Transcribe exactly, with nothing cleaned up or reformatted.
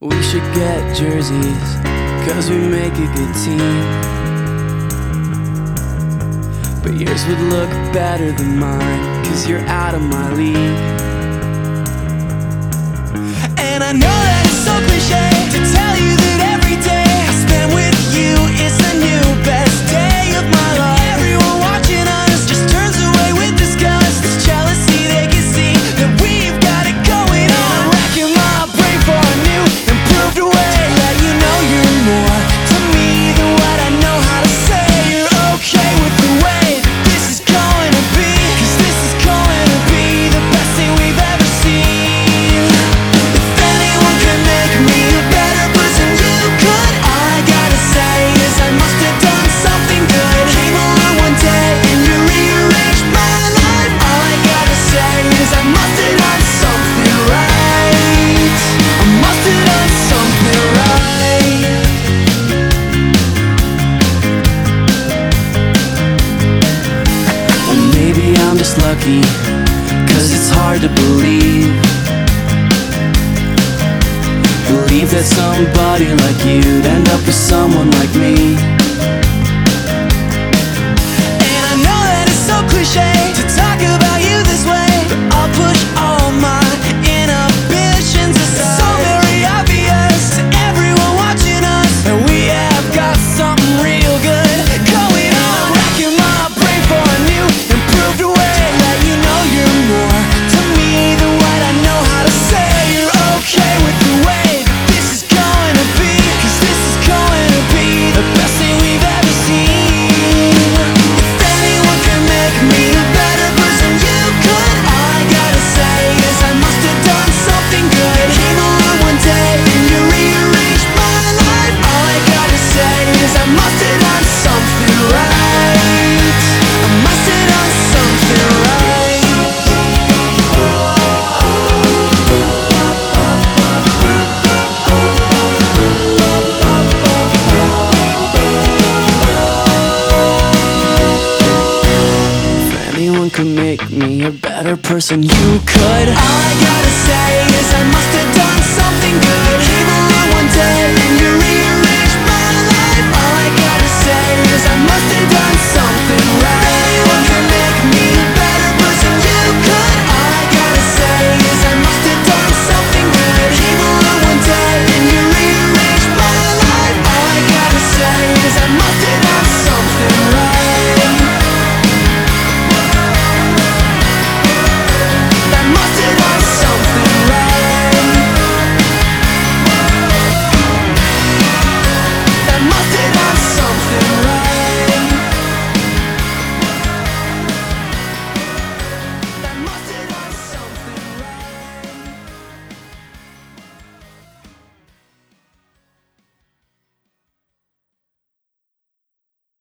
We should get jerseys, cause we make a good team. But yours would look better than mine, cause you're out of my league. And I know that it's so cliche to tell you that every day I spend with you is the new best day of my life. Everyone watching us just turns away with disgust. It's jealousy, they can see that we've got it going on. I'm racking my brain for a new, improved way. Let you know you're more to me than what I know how to say. You're okay with the way this is going to be, cause this is going to be the best thing we've ever seen. If anyone can make me a better person, you could. All I gotta say is I must have done something good. Came along one day and you rearranged my life. All I gotta say is I must have done something right. I must have done something right. Or maybe I'm just lucky, cause it's hard to believe Believe that somebody like you'd end up with someone like me. And I know that it's so cliche to talk about you this way, but I'll push all my inhibitions aside. It's so very obvious to everyone watching us that we have got something real good going on. Racking my brain for a new, improved way. Let you know you're more to me than what I know how to say. You're okay with the way this is going to be, cause this is going to be the best thing we've ever seen. If anyone can make me a better person, you could. All I gotta say is I must have done something good. Came along one day and you rearranged my life. All I gotta say is I must have done something right. I must have done something right. If anyone could make me a better person, you could. All I gotta